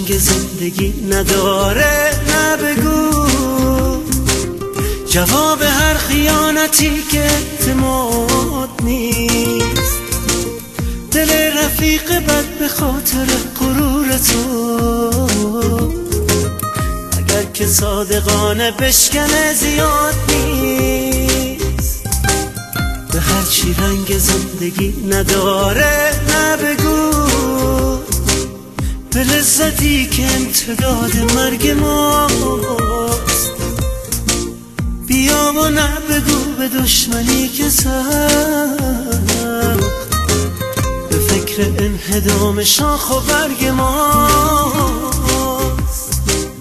رنگ زندگی نداره، نه بگو جواب هر خیانتی که اعتماد نیست. دل رفیق بد به خاطر غرور تو، اگر که صادقانه بشکنه زیاد نیست. به هرچی رنگ زندگی نداره، نه بگو به لذتی که امتداد مرگ ماست. بیا و نه بگو به دشمنی که سخت به فکر انهدام شاخ و برگ ماست.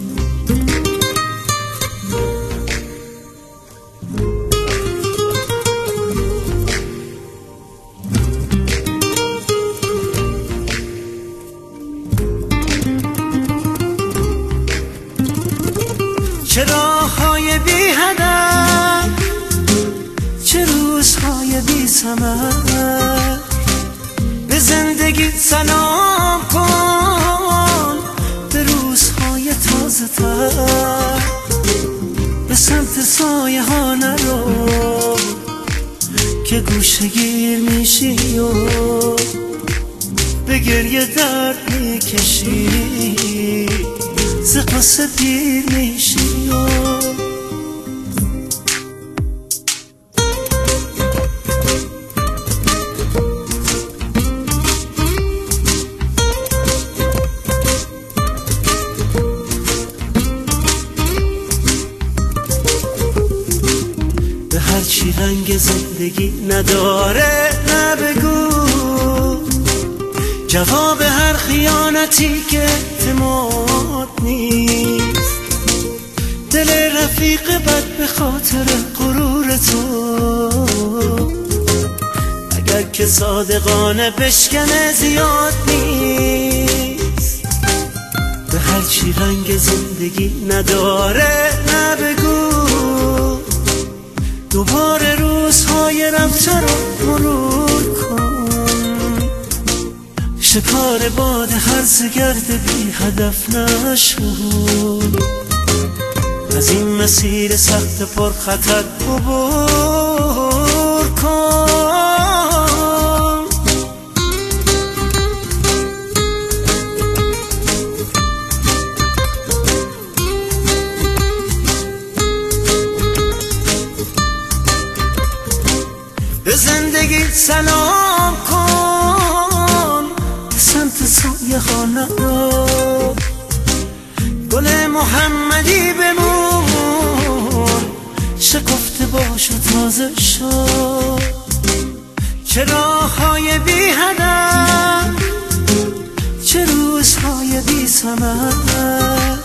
چه راه‌های بی هدف، چه روزهای بی ثمر، به زندگی سلام کن، به روزهای تازه تر. به سمت سایه ها نرو که گوشه گیر میشی و به گریه درد میکشی، ز قصه دیر میشی. به هرچی رنگ زندگی نداره، نه بگو جواب هر خیانتی که اعتماد نیست. دل رفیق بد به خاطر غرور تو، اگر که صادقانه بشکنه زیاد نیست. به هرچی رنگ زندگی نداره، نه بگو دوباره روزهای رفته رو مرور کن. شکار باد هرزه گرد بی هدف نشو، از این مسیر سخت پر خطر عبور کن. به زندگی سلام کن، به سمت سایه ها نرو، گل محمدی بمون، شکفته باش و تازه شو. چه راه‌های بی هدف، چه روزهای بی ثمر،